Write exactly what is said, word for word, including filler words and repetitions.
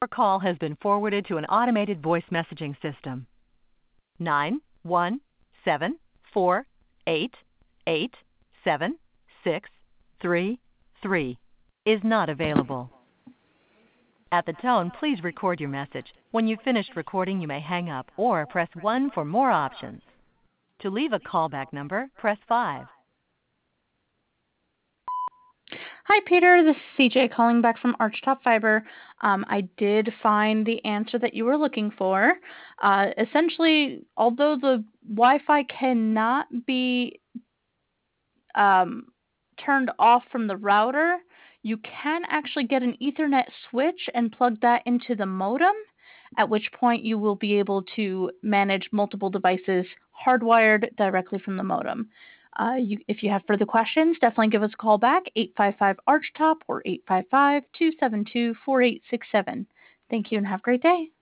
Your call has been forwarded to an automated voice messaging system. Nine one seven four eight eight seven six three three is not available. At the tone, please record your message. When you've finished recording, you may hang up or press one for more options. To leave a callback number, press five. Hi, Peter. This is C J calling back from Archtop Fiber. Um, I did find the answer that you were looking for. Uh, essentially, although the Wi-Fi cannot be um, turned off from the router, you can actually get an Ethernet switch and plug that into the modem, at which point you will be able to manage multiple devices hardwired directly from the modem. Uh, you, if you have further questions, definitely give us a call back, eight five five ARCHTOP or eight five five, two seven two, four eight six seven. Thank you and have a great day.